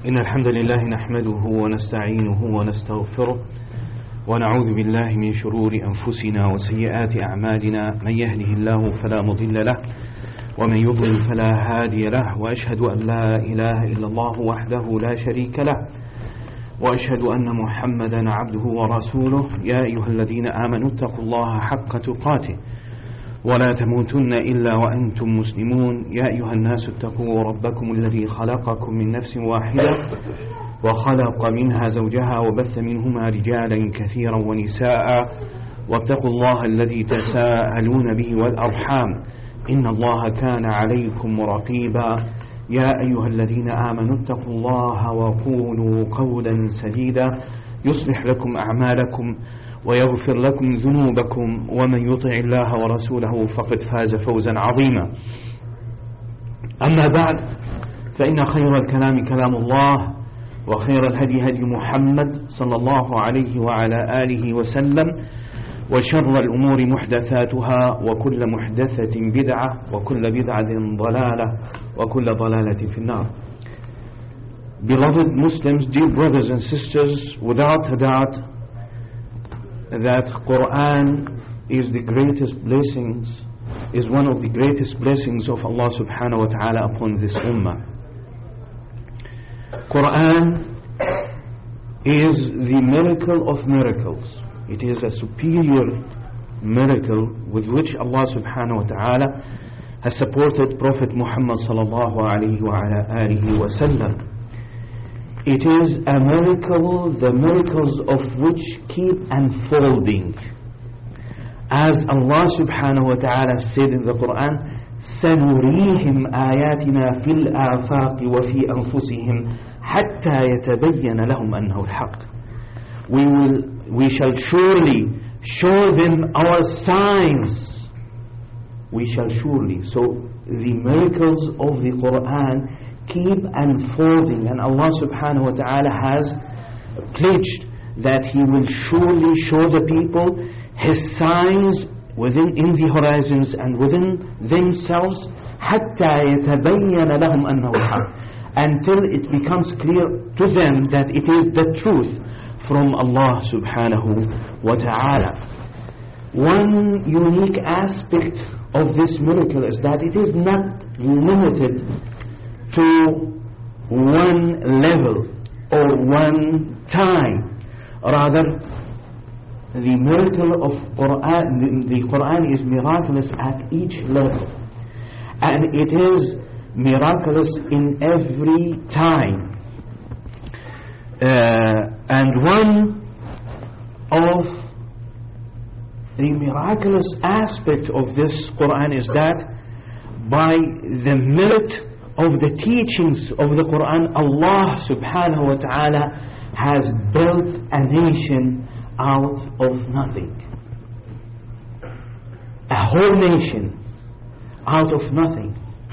إن الحمد لله نحمده ونستعينه ونستغفره ونعوذ بالله من شرور أنفسنا وسيئات أعمالنا. من يهده الله فلا مضل له ومن يضلل فلا هادي له، وأشهد أن لا إله إلا الله وحده لا شريك له، وأشهد أن محمدا عبده ورسوله. يا أيها الذين آمنوا اتقوا الله حق تقاته ولا تموتن إلا وأنتم مسلمون. يا أيها الناس اتقوا ربكم الذي خلقكم من نفس واحدة وخلق منها زوجها وبث منهما رجالا كثيرا ونساء، واتقوا الله الذي تساءلون به والأرحام إن الله كان عليكم رقيبا. يا أيها الذين آمنوا اتقوا الله وقولوا قولا سديدا يصلح لكم أعمالكم ويغفر لكم ذنوبكم، ومن يطع الله ورسوله فقد فاز فوزا عظيما. أما بعد، فإن خير الكلام كلام الله، وخير الهدي هدي محمد صلى الله عليه وعلى آله وسلم، وشر الأمور محدثاتها، وكل محدثة بدعة، وكل بدعة ضلالة، وكل ضلالة في النار. Beloved Muslims, dear brothers and sisters, without a doubt that Quran is the greatest blessings, is one of the greatest blessings of Allah subhanahu wa ta'ala upon this ummah. Quran is the miracle of miracles. It is a superior miracle with which Allah subhanahu wa ta'ala has supported Prophet Muhammad sallallahu alayhi wa ala alihi wa sallam. It is a miracle, the miracles of which keep unfolding. As Allah subhanahu wa ta'ala said in the Quran, سَنُرِيهِمْ آيَاتِنَا فِي الْآفَاقِ وَفِي أَنفُسِهِمْ حَتَّى يَتَبَيَّنَ لَهُمْ أَنَّهُ الْحَقِّ. We shall surely show them our signs. We shall surely. So the miracles of the Quran keep unfolding, and Allah subhanahu wa ta'ala has pledged that He will surely show the people His signs in the horizons and within themselves, حَتَّى يَتَبَيَّنَ لَهُمْ أَنَّهُ الْحَقِّ, until it becomes clear to them that it is the truth from Allah subhanahu wa ta'ala. One unique aspect of this miracle is that it is not limited to one level or one time. Rather, the miracle of Quran, the Quran is miraculous at each level, and it is miraculous in every time. And one of the miraculous aspect of this Quran is that by the merit of the teachings of the Quran, Allah subhanahu wa ta'ala has built a nation out of nothing. A whole nation out of nothing.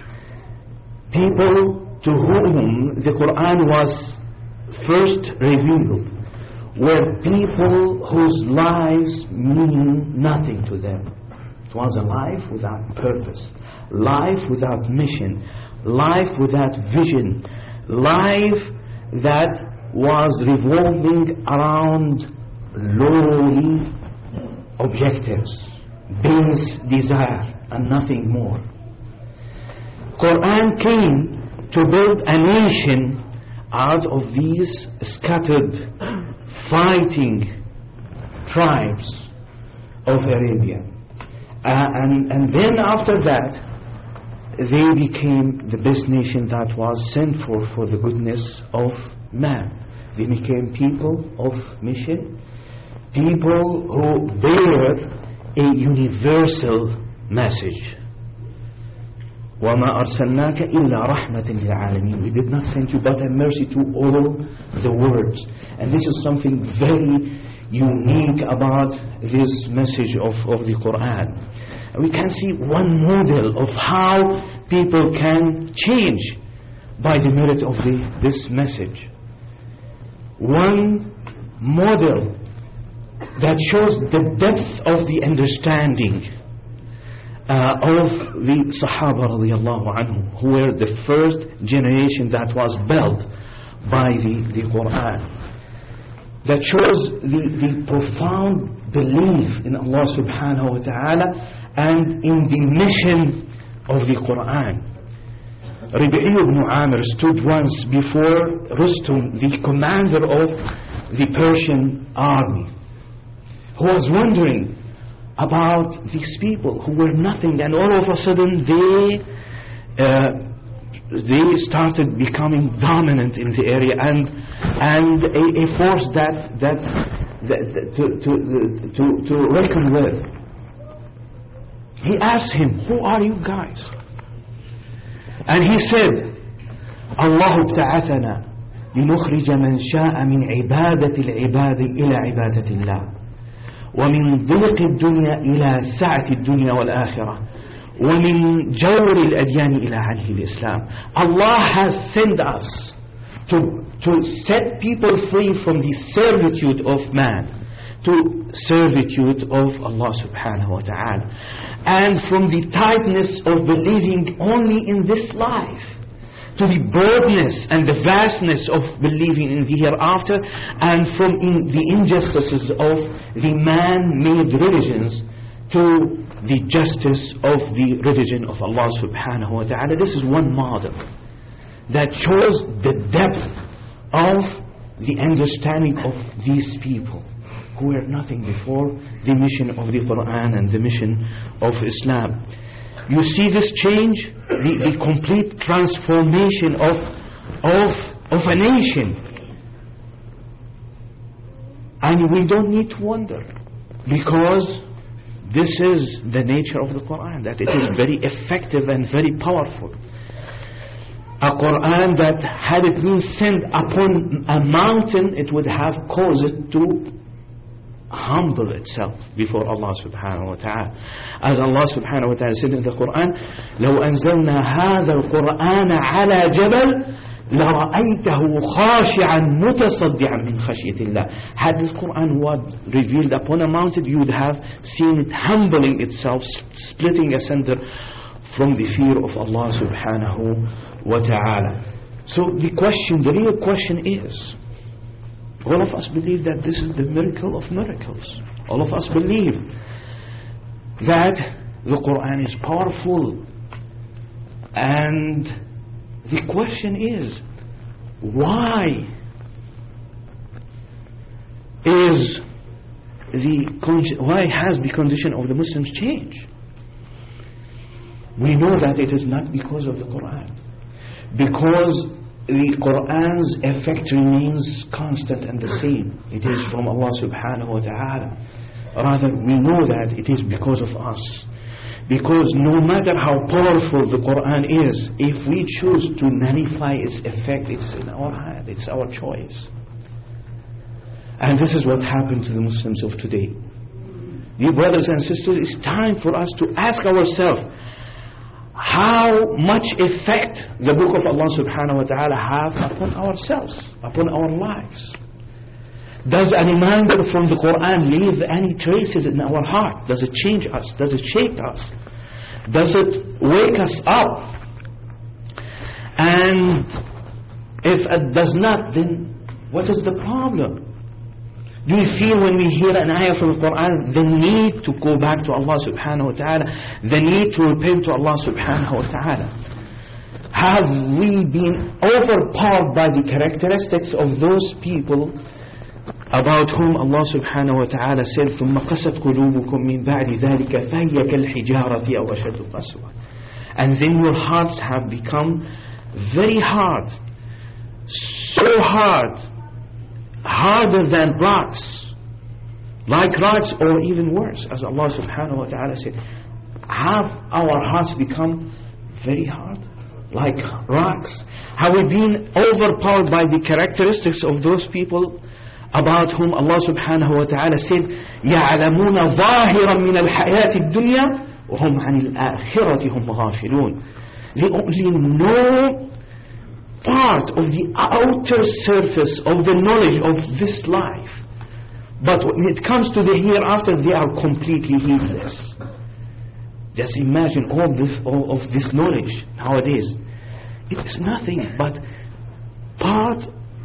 People to whom the Quran was first revealed were people whose lives mean nothing to them. It was a life without purpose, life without mission, life without vision, life that was revolving around lowly objectives, base desire, and nothing more. Quran came to build a nation out of these scattered, fighting tribes of Arabia. And then after that, they became the best nation that was sent for the goodness of man. They became people of mission, people who bear a universal message. وَمَا أَرْسَلْنَاكَ إِلَّا رَحْمَةً لِلْعَالَمِينَ. We did not send you but a mercy to all the worlds. And this is something very unique about this message of the Quran. We can see one model of how people can change by the merit of this message. One model that shows the depth of the understanding of the Sahaba radiallahu anhum, who were the first generation that was built by the Quran. That shows the profound belief in Allah subhanahu wa ta'ala and in the mission of the Quran. Rib'i ibn Amir stood once before Rustum, the commander of the Persian army, who was wondering about these people who were nothing, and all of a sudden they started becoming dominant in the area and a force that to reckon with. He asked him, "Who are you guys?" And he said, "Allah ابتعثنا لنخرج من شاء من عبادة العباد إلى عبادة الله ومن ضيق الدنيا إلى سعة الدنيا والآخرة ومن جور الأديان إلى عدل الإسلام." Allah has sent us to set people free from the servitude of man to servitude of Allah subhanahu wa ta'ala, and from the tightness of believing only in this life to the broadness and the vastness of believing in the hereafter, and from the injustices of the man-made religions to the justice of the religion of Allah subhanahu wa ta'ala. This is one model that shows the depth of the understanding of these people who were nothing before the mission of the Quran and the mission of Islam. You see this change, the complete transformation of a nation. And we don't need to wonder, because this is the nature of the Quran, that it is very effective and very powerful. A Quran that had it been sent upon a mountain, it would have caused it to humble itself before Allah subhanahu wa ta'ala. As Allah subhanahu wa ta'ala said in the Quran, لو أنزلنا هذا القرآن على جبل لرأيته خاشعا متصدعا من خشية الله. Had this Quran was revealed upon a mountain, you would have seen it humbling itself, splitting asunder from the fear of Allah subhanahu wa ta'ala. So the real question is, all of us believe that this is the miracle of miracles. All of us believe that the Quran is powerful. And the question is, why has the condition of the Muslims changed? We know that it is not because of the Quran. Because the Quran's effect remains constant and the same. It is from Allah subhanahu wa ta'ala. Rather, we know that it is because of us. Because no matter how powerful the Quran is, if we choose to nullify its effect, it's in our hand, it's our choice. And this is what happened to the Muslims of today. Dear brothers and sisters, it's time for us to ask ourselves, how much effect the book of Allah subhanahu wa ta'ala have upon ourselves, upon our lives? Does a reminder from the Quran leave any traces in our heart? Does it change us? Does it shape us? Does it wake us up? And if it does not, then what is the problem? Do we feel when we hear an ayah from the Quran the need to go back to Allah subhanahu wa ta'ala, the need to repent to Allah subhanahu wa ta'ala? Have we been overpowered by the characteristics of those people about whom Allah subhanahu wa ta'ala said, ثُمَّ قَسَتْ قُلُوبُكُم مِّن بَعْدِ ذَلِكَ فَهِيَ كَالْحِجَارَةِ أَوْ أَشَدُّ قَسْوَةً. And then your hearts have become very hard, so hard, harder than rocks, like rocks or even worse. As Allah subhanahu wa ta'ala said, have our hearts become very hard, like rocks? Have we been overpowered by the characteristics of those people about whom Allah subhanahu wa ta'ala said, يَعْلَمُونَ ظَاهِرًا مِنَ الْحَيَاةِ الدُّنْيَا وَهُمْ عَنِ الْآخِرَةِ هُمْ غَافِلُونَ. They only know part of the outer surface of the knowledge of this life, but when it comes to the hereafter, they are completely heedless. Just imagine all of this knowledge nowadays. It is nothing but part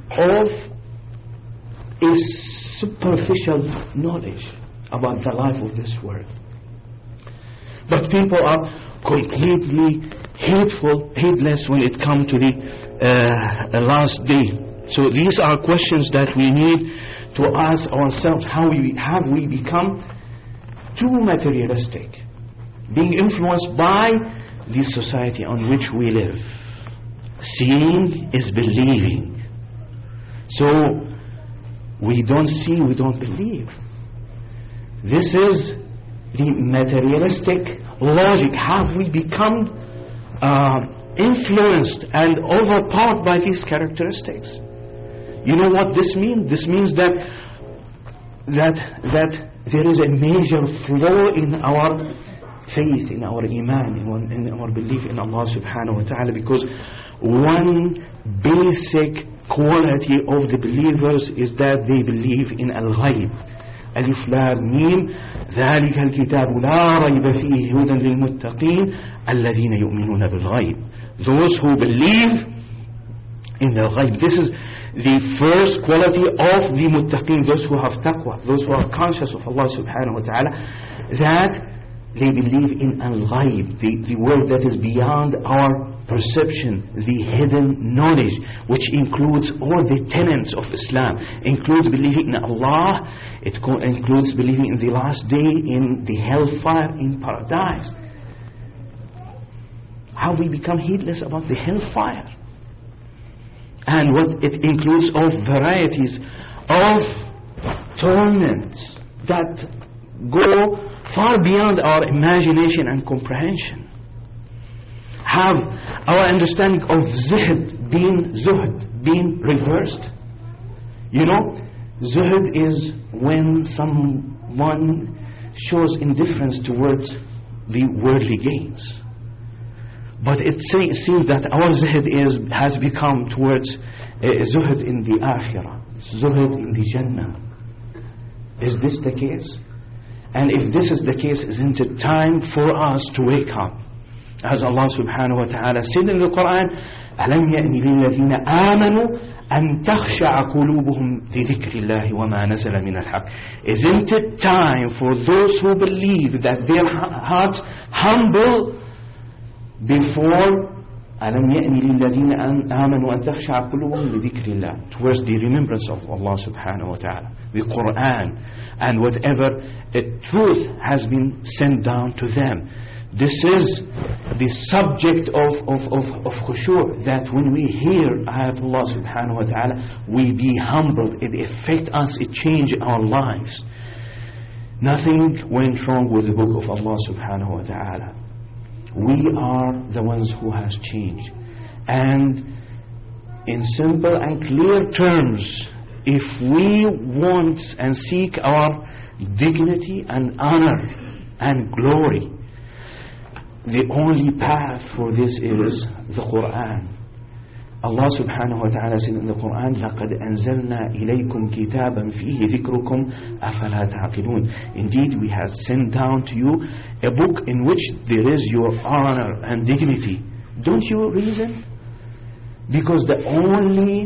of a superficial knowledge about the life of this world. But people are completely heedless when it comes to the last day. So these are questions that we need to ask ourselves. Have we become too materialistic, being influenced by the society on which we live? Seeing is believing. So we don't see, we don't believe. This is the materialistic logic. Have we become influenced and overpowered by these characteristics? You know what this means? This means that there is a major flaw in our faith, in our iman, in our belief in Allah subhanahu wa ta'ala, because one basic quality of the believers is that they believe in al-ghayb. Alif Lam Mim, ذلك الكتاب لا ريب فيه هدى للمتقين الذين يؤمنون بالغيب. Those who believe in the ghayb. This is the first quality of the muttaqin, those who have taqwa, those who are conscious of Allah subhanahu wa ta'ala, that they believe in al-ghayb, the world that is beyond our perception, the hidden knowledge, which includes all the tenets of Islam, includes believing in Allah, it includes believing in the last day, in the hellfire, in paradise. How we become heedless about the hellfire, and what it includes of varieties of torments that go far beyond our imagination and comprehension. Have our understanding of zuhd being reversed? You know, zuhd is when someone shows indifference towards the worldly gains. But it seems that our zuhd has become towards zuhd in the akhirah, zuhd in the Jannah. Is this the case? And if this is the case, isn't it time for us to wake up? As Allah subhanahu wa ta'ala said in the Quran, أَلَمْ يَأْنِ لِلَّذِينَ آمَنُوا أَن تَخْشَعَ قُلُوبُهُمْ لِذِكْرِ اللَّهِ وَمَا نَزَلَ مِنَ الْحَقِّ. Isn't it time for those who believe that their hearts humble before أَلَمْ يَأْنِ لِلَّذِينَ آمَنُوا أَن تَخْشَعَ قُلُوبُهُمْ لِذِكْرِ اللَّهِ, towards the remembrance of Allah subhanahu wa ta'ala, the Quran, and whatever truth has been sent down to them. This is the subject of khushu', that when we hear ayatullah subhanahu wa ta'ala, we be humbled, it affects us, it changes our lives. Nothing went wrong with the book of Allah subhanahu wa ta'ala. We are the ones who has changed. And in simple and clear terms, if we want and seek our dignity and honor and glory, the only path for this is the Quran. Allah subhanahu wa ta'ala said in the Quran, لَقَدْ أَنزَلْنَا إِلَيْكُمْ كِتَابًا فِيهِ ذِكْرُكُمْ أَفَلَا تَعْقِلُونَ. Indeed, we have sent down to you a book in which there is your honor and dignity. Don't you reason? Because the only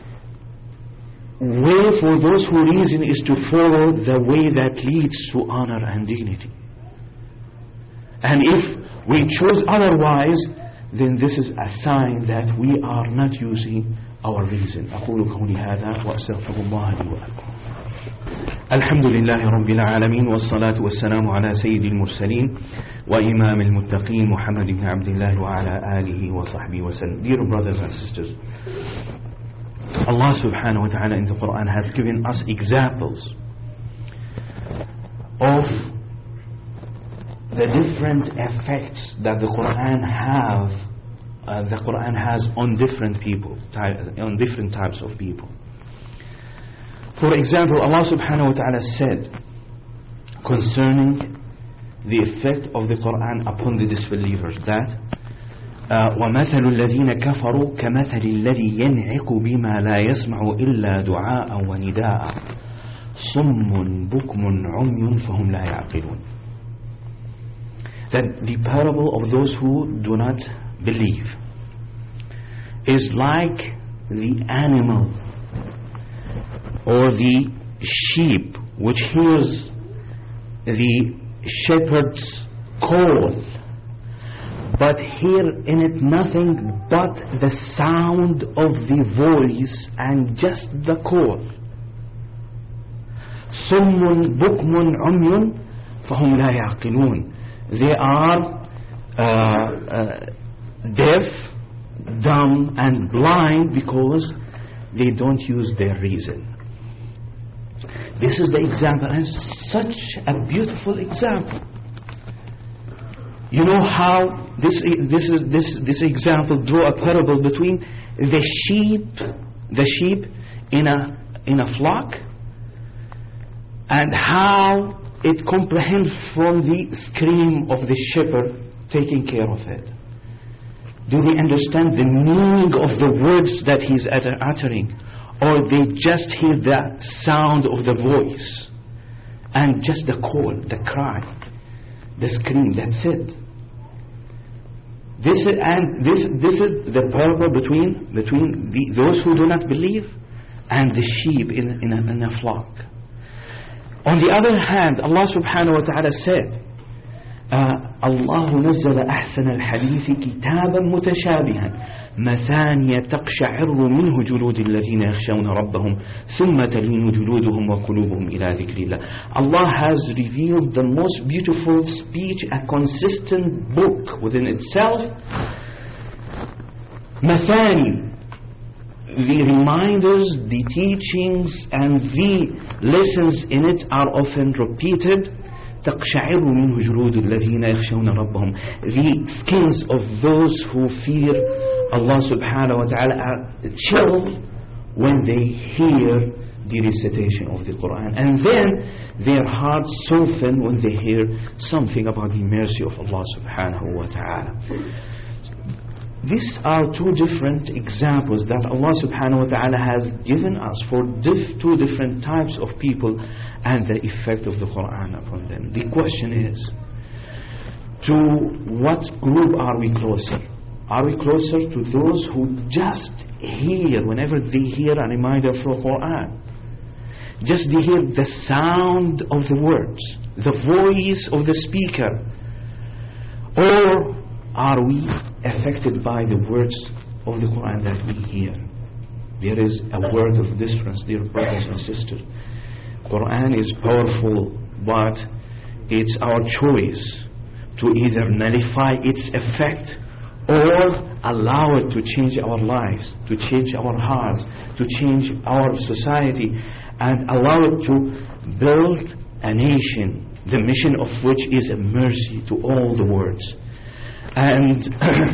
way for those who reason is to follow the way that leads to honor and dignity. And if we choose otherwise, then this is a sign that we are not using our reason. أقول قولي هذا وأستغفر الله لي ولكم. الحمد لله رب العالمين والصلاة والسلام على سيد المرسلين وإمام المتقين محمد بن عبد الله وعلى آله وصحبه وسلم. Dear brothers and sisters, Allah subhanahu wa ta'ala in the Quran has given us examples of the different effects that the Quran has on different people, on different types of people. For example, Allah subhanahu wa ta'ala said concerning the effect of the Quran upon the disbelievers that وَمَثَلُ الَّذِينَ كَفَرُوا كَمَثَلِ الَّذِي يَنْعِقُ بِمَا لَا يَسْمَعُ إِلَّا دُعَاءً وَنِدَاءً صُمٌّ بُكْمٌ عُمْيٌ فَهُمْ لَا يَعْقِلُونَ. That the parable of those who do not believe is like the animal or the sheep which hears the shepherd's call, but hear in it nothing but the sound of the voice and just the call. صم بكم عمي فهم لا يعقلون. They are deaf, dumb and blind because they don't use their reason. This is the example, and such a beautiful example. You know how this example drew a parable between the sheep in a flock, and how it comprehends from the scream of the shepherd taking care of it. Do they understand the meaning of the words that he's uttering, or they just hear the sound of the voice and just the call, the cry, the scream? That's it. This is the parable between those who do not believe and the sheep in a flock. On the other hand, Allah subhanahu wa ta'ala said, الله نزل أحسن الحديث كتابا متشابها مثانية تقشعر منه جلود الذين يخشون ربهم ثم تلين جلودهم وقلوبهم إلى ذكر الله. Allah has revealed the most beautiful speech, a consistent book within itself. مثاني, the reminders, the teachings and the lessons in it are often repeated. تقشعر منه جلود الذين يخشون ربهم. The skins of those who fear Allah subhanahu wa ta'ala are chilled when they hear the recitation of the Quran, and then their hearts soften when they hear something about the mercy of Allah subhanahu wa ta'ala. These are two different examples that Allah subhanahu wa ta'ala has given us for two different types of people and the effect of the Quran upon them. The question is, to what group are we closer? Are we closer to those who just hear, whenever they hear a reminder from the Quran, just they hear the sound of the words, the voice of the speaker? Or are we affected by the words of the Quran that we hear? There is a word of difference, dear brothers and sisters. Quran is powerful, but it's our choice to either nullify its effect or allow it to change our lives, to change our hearts, to change our society, and allow it to build a nation, the mission of which is a mercy to all the worlds. And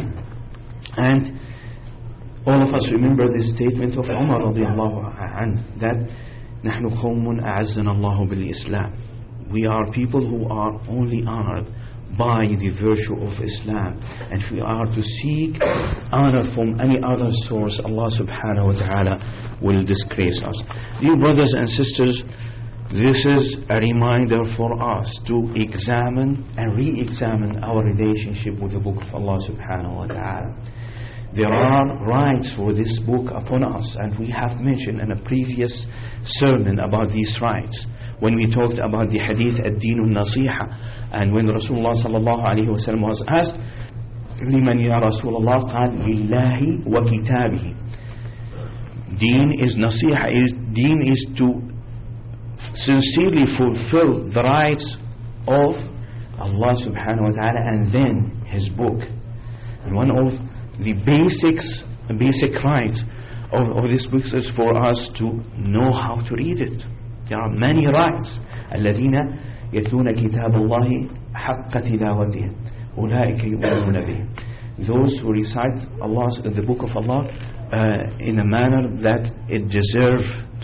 all of us remember the statement of Umar radiallahu anhu, that نحن قوم أعزنا الله بالإسلام. We are people who are only honored by the virtue of Islam, and if we are to seek honor from any other source, Allah subhanahu wa ta'ala will disgrace us. Dear brothers and sisters, this is a reminder for us to examine and re-examine our relationship with the book of Allah subhanahu wa ta'ala. There are rights for this book upon us, and we have mentioned in a previous sermon about these rights when we talked about the hadith ad-din al-nasiha, and when Rasulullah sallallahu alayhi wa sallam was asked, liman ya Rasulullah, قال lillahi wa kitabihi. Deen is nasiha, deen is to sincerely fulfill the rights of Allah subhanahu wa ta'ala and then His book. And one of the basic rights of this book is for us to know how to read it. There are many rights. الذين يتلون كتاب الله حق تلاوته أولئك يؤمنون به. Those who recite the book of Allah in a manner that it deserves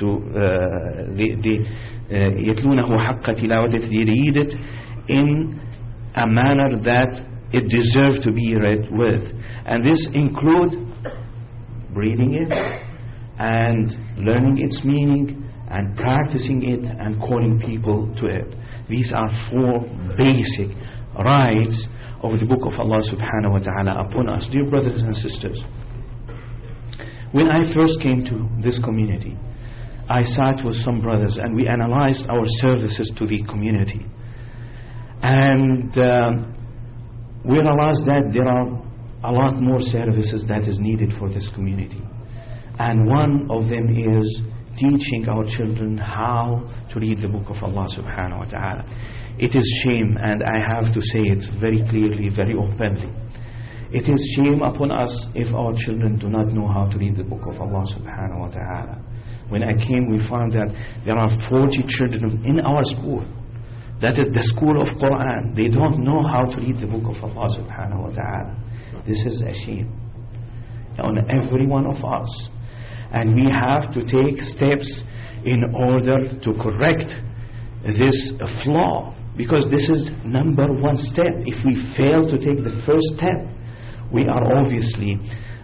to يتلونه حق تلاوته, they read it in a manner that it deserves to be read with, and this includes reading it and learning its meaning and practicing it and calling people to it. These are four basic rights of the book of Allah subhanahu wa ta'ala upon us. Dear brothers and sisters, when I first came to this community, I sat with some brothers and we analyzed our services to the community. And we realized that there are a lot more services that is needed for this community. And one of them is teaching our children how to read the book of Allah subhanahu wa ta'ala. It is shame, and I have to say it very clearly, very openly. It is shame upon us if our children do not know how to read the book of Allah subhanahu wa ta'ala. When I came, we found that there are 40 children in our school. That is the school of Quran. They don't know how to read the book of Allah subhanahu wa ta'ala. This is a shame on every one of us. And we have to take steps in order to correct this flaw, because this is number one step. If we fail to take the first step, we are obviously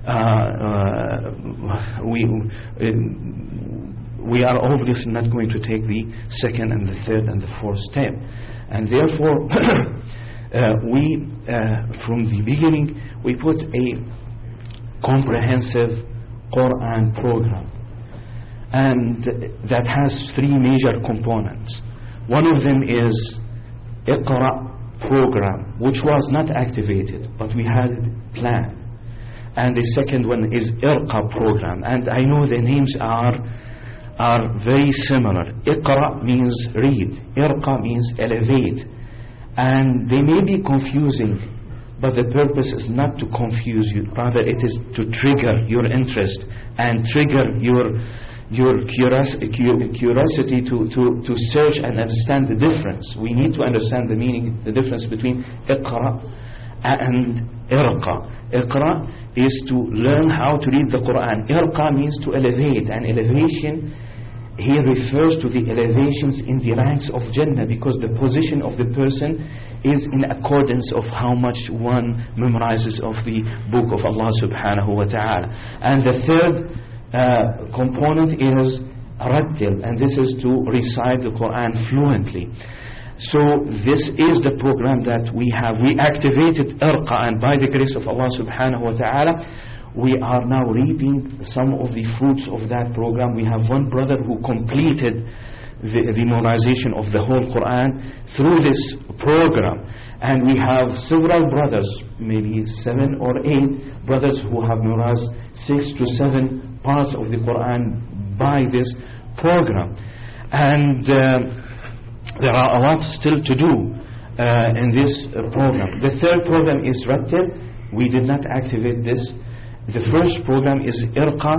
we are obviously not going to take the second and the third and the fourth step. And therefore we from the beginning we put a comprehensive Quran program, and that has three major components. One of them is Iqra program, which was not activated, but we had it planned. And the second one is Irqa program, and I know the names are very similar. Iqra means read, Irqa means elevate, and they may be confusing, but the purpose is not to confuse you, rather it is to trigger your interest and trigger your curiosity to search and understand the difference. We need to understand the meaning, the difference between Iqra and Irqa. Iqra is to learn how to read the Quran. Irqa means to elevate, and elevation here refers to the elevations in the ranks of Jannah, because the position of the person is in accordance of how much one memorizes of the book of Allah subhanahu wa ta'ala. And the third component is Rattil, and this is to recite the Quran fluently. So this is the program that we have. We activated Irqa, and by the grace of Allah subhanahu wa ta'ala, we are now reaping some of the fruits of that program. We have one brother who completed the memorization of the whole Quran through this program, and we have several brothers, maybe 7 or 8 brothers, who have memorized 6 to 7 parts of the Quran by this program. And there are a lot still to do in this program. The third program is Rattil. We did not activate this. The first program is Irqa.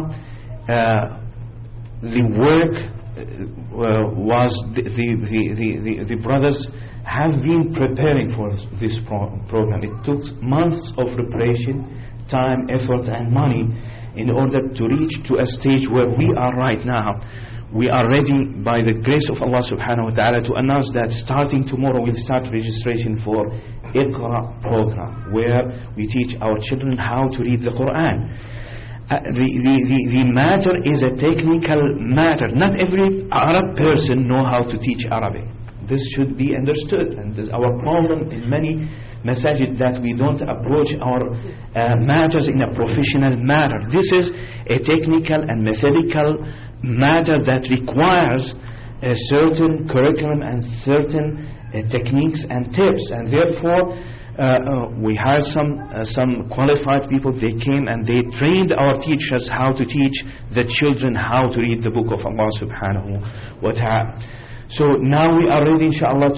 The work was the brothers have been preparing for this program. It took months of preparation, time, effort and money in order to reach to a stage where we are right now. We are ready by the grace of Allah subhanahu wa ta'ala to announce that starting tomorrow we'll start registration for Iqra program, where we teach our children how to read the Quran. The matter is a technical matter. Not every Arab person know how to teach Arabic. This should be understood, and this is our problem in many masajid, that we don't approach our matters in a professional manner. This is a technical and methodical matter that requires a certain curriculum and certain techniques and tips, and therefore we hired some qualified people. They came and they trained our teachers how to teach the children how to read the book of Allah subhanahu wa ta'ala. So now we are ready, inshallah,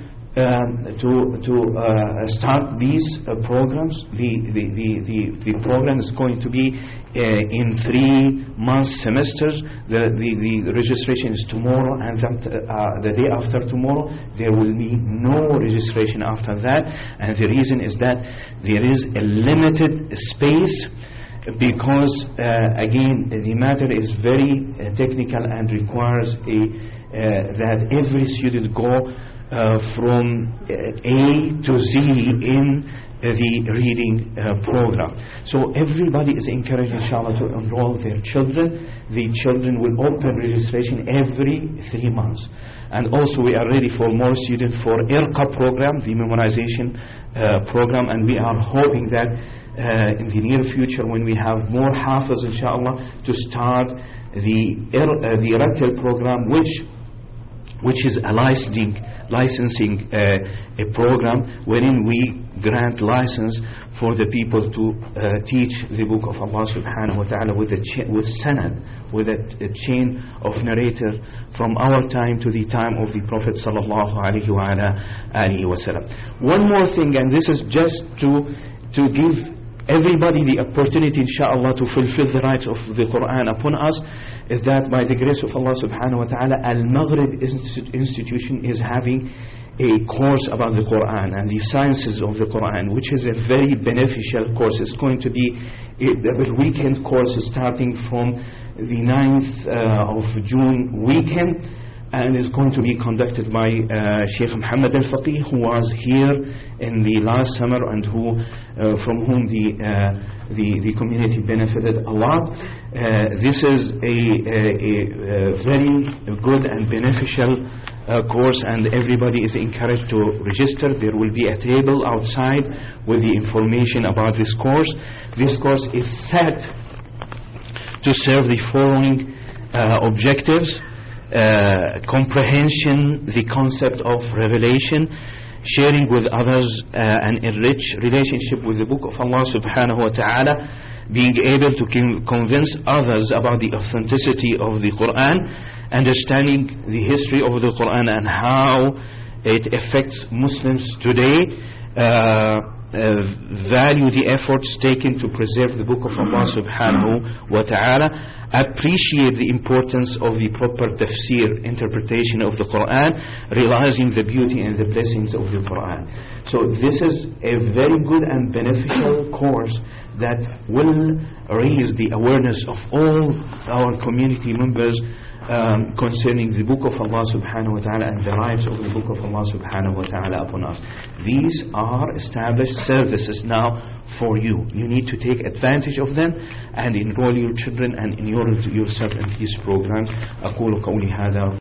to start these programs. The program is going to be in 3-month semesters. The registration is tomorrow, and the day after tomorrow there will be no registration after that. And the reason is that there is a limited space, because again the matter is very technical and requires that every student go from A to Z in the reading program. So everybody is encouraged, inshallah, to enroll their children. The children will open registration every 3 months. And also we are ready for more students for IRQA program, the memorization program, and we are hoping that in the near future, when we have more hafiz, inshallah, to start the Rattil program, which is a licensing a program wherein we grant license for the people to teach the book of Allah subhanahu wa ta'ala with sanad, with a chain of narrator from our time to the time of the Prophet sallallahu alaihi wa sallam. One more thing, and this is just to give everybody the opportunity, inshallah, to fulfill the rights of the Quran upon us, is that by the grace of Allah subhanahu wa ta'ala, Al-Maghrib Institution is having a course about the Quran and the sciences of the Quran, which is a very beneficial course. It's going to be a weekend course starting from the 9th of June weekend, and is going to be conducted by Sheikh Muhammad Al-Faqih, who was here in the last summer and from whom the community benefited a lot. This is a very good and beneficial course, and everybody is encouraged to register. There will be a table outside with the information about this course. This course is set to serve the following objectives: comprehension, the concept of revelation, sharing with others an enriched relationship with the book of Allah subhanahu wa ta'ala, being able to convince others about the authenticity of the Quran, understanding the history of the Quran and how it affects Muslims today, value the efforts taken to preserve the book of Allah subhanahu wa ta'ala, appreciate the importance of the proper tafsir, interpretation of the Quran, realizing the beauty and the blessings of the Quran. So this is a very good and beneficial course that will raise the awareness of all our community members concerning the book of Allah subhanahu wa ta'ala and the rights of the book of Allah subhanahu wa ta'ala upon us. These are established services now for you. You need to take advantage of them and enroll your children and enroll yourself in these programs. أقول قولي هذا